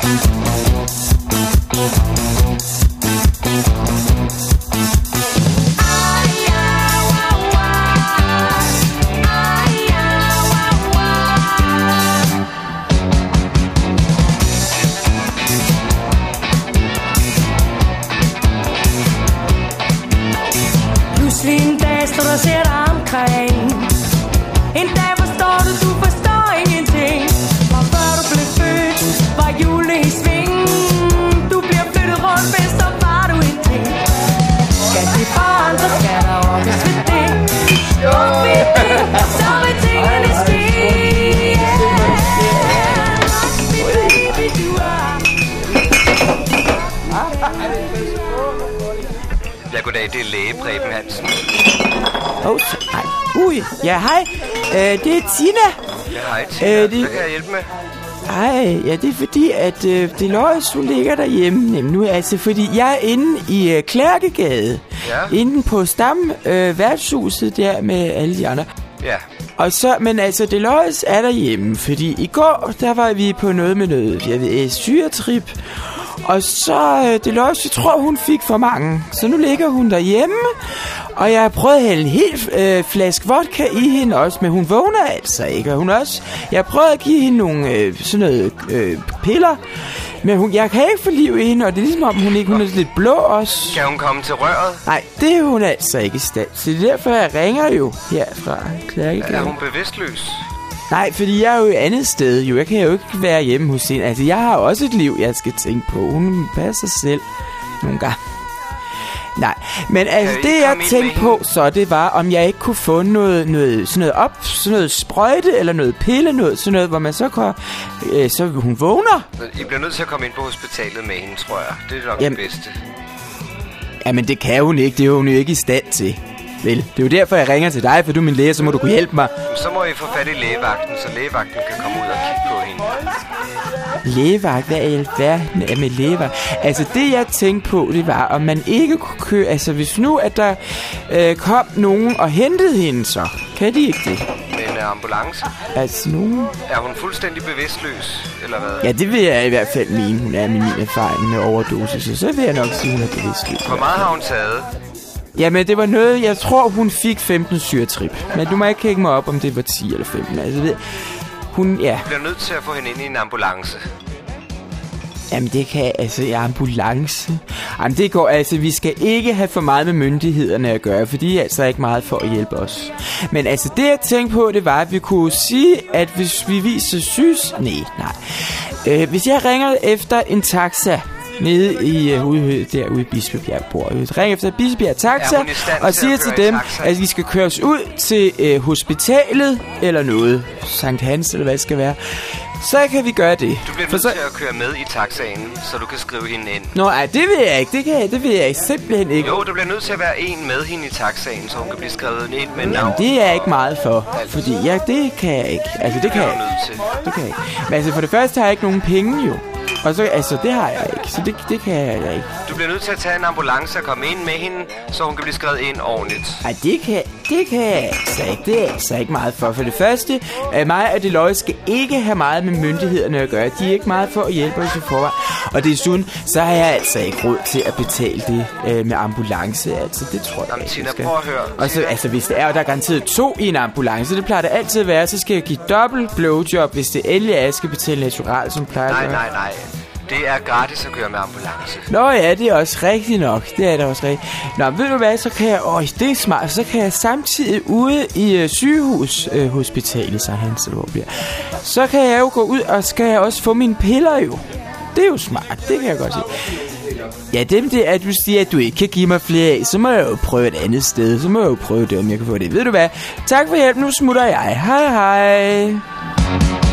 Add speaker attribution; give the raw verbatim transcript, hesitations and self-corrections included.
Speaker 1: Ja, goddag, det er læge Preben Hansen.
Speaker 2: Oh, nej. Ui, ja, hej. Øh, det er Tina.
Speaker 1: Ja, hej Tina. Øh, det... Hvad kan jeg hjælpe med?
Speaker 2: Hej, ja, det er fordi, at øh, Deløjes, hun ligger derhjemme. Jamen nu, altså, fordi jeg er inde i øh, Klærkegade. Ja. Inde på Stam, øh, værtshuset der med alle de andre.
Speaker 1: Ja.
Speaker 2: Og så, men altså, Deløjes er derhjemme, fordi i går, der var vi på noget med noget, jeg ved, syretrip. Og så, øh, Deløjes, jeg tror, hun fik for mange. Så nu ligger hun derhjemme. Og jeg har prøvet at hælde en hel øh, flaske vodka i hende også, men hun vågner altså ikke. Og hun også, jeg har prøvet at give hende nogle øh, sådan noget øh, piller, men hun, jeg kan ikke få liv i hende, og det er ligesom om hun ikke, hun er lidt blå også.
Speaker 1: Kan hun komme til røret?
Speaker 2: Nej, det er hun altså ikke i stand. Så det er derfor, jeg ringer jo herfra Klærkegade.
Speaker 1: Er hun bevidstløs?
Speaker 2: Nej, fordi jeg er jo et andet sted jo. Jeg kan jo ikke være hjemme hos hende. Altså, jeg har også et liv, jeg skal tænke på. Hun passer sig selv nogle gange. Nej, men altså det jeg tænkte på så, det var, om jeg ikke kunne få noget, noget, sådan noget op, sådan noget sprøjte eller noget pille, noget, sådan noget, hvor man så kan, øh, så hun vågner.
Speaker 1: I bliver nødt til at komme ind på hospitalet med hende, tror jeg. Det er nok
Speaker 2: Jamen,
Speaker 1: det bedste.
Speaker 2: Jamen det kan hun ikke, det er hun jo ikke i stand til. Vel, det er jo derfor, jeg ringer til dig, for du er min læge, så må du kunne hjælpe mig.
Speaker 1: Så må I få fat i lægevagten, så lægevagten kan komme ud og kigge på hende.
Speaker 2: Lægevagt? Hvad i alverden er med lægevagt? Altså det jeg tænkte på, det var, om man ikke kunne køre. Altså hvis nu at der øh, kom nogen og hentede hende, så kan de ikke det?
Speaker 1: Med en ambulance?
Speaker 2: Altså nogen?
Speaker 1: Er hun fuldstændig bevidstløs, eller hvad?
Speaker 2: Ja, det vil jeg i hvert fald mene. Hun er med min erfaring med overdosis, så så vil jeg nok sige, hun er bevidstløs.
Speaker 1: Hvor meget har hun taget?
Speaker 2: Jamen det var noget, jeg tror hun fik femten syretrip. Men du må ikke kigge mig op, om det var ti eller femten. Altså det, hun, ja.
Speaker 1: Du bliver nødt til at få hende ind i en ambulance.
Speaker 2: Jamen det kan, altså i ambulance. Jamen det går, altså vi skal ikke have for meget med myndighederne at gøre, for de er altså ikke meget for at hjælpe os. Men altså det jeg tænkte på, det var, at vi kunne sige, at hvis vi viser sys... Nej, nej. Øh, hvis jeg ringer efter en taxa nede i uh, ude, derude i Bispebjerg bor. Ring efter Bispebjerg Taxa og siger til dem, at vi skal køres ud til uh, hospitalet eller noget. Sankt Hans eller hvad det skal være. Så kan vi gøre det.
Speaker 1: Du bliver nødt så... til at køre med i taxaen, så du kan skrive hende ind.
Speaker 2: Nå, ej, det vil jeg ikke. Det, kan jeg, det vil jeg simpelthen ikke.
Speaker 1: Jo, du bliver nødt til at være en med hende i taxaen, så hun kan blive skrevet ind med navn.
Speaker 2: Det er jeg ikke meget for, fordi ja, det kan jeg ikke. Altså, det kan jeg ikke. Det kan jeg ikke. Men altså, for det første har jeg ikke nogen penge, jo. Og så, altså, det har jeg ikke, så det, det kan jeg ikke.
Speaker 1: Du bliver nødt til at tage en ambulance og komme ind med hende, så hun kan blive skrevet ind ordentligt.
Speaker 2: Ej, det kan, det kan jeg altså ikke. Det er jeg altså ikke meget for. For det første, at mig og Deløje skal ikke have meget med myndighederne at gøre. De er ikke meget for at hjælpe os i forvejen. Og desuden, så har jeg altså ikke råd til at betale det øh, med ambulance. Altså, det tror jeg
Speaker 1: Jamen,
Speaker 2: ikke,
Speaker 1: Tina, prøv at høre.
Speaker 2: Og så, altså, hvis det er, og der er garanteret to i en ambulance, det plejer det altid at være, så skal jeg give dobbelt blowjob, hvis det endelig er, jeg skal betale natural, som plejer
Speaker 1: Nej,
Speaker 2: at
Speaker 1: nej, nej. Det er gratis at køre med ambulance.
Speaker 2: Nå ja, det er også rigtigt nok. Det er da også rigtigt. Nå, ved du hvad, så kan jeg... Åh, det er smart. Så kan jeg samtidig ude i uh, sygehushospitalet, uh, så han så hvor bliver. Så kan jeg jo gå ud, og skal jeg også få mine piller jo. Det er jo smart, det kan jeg godt sige. Ja, dem det er, at du siger, at du ikke kan give mig flere af, så må jeg jo prøve et andet sted. Så må jeg jo prøve det, om jeg kan få det. Ved du hvad? Tak for hjælp, nu smutter jeg. Hej hej.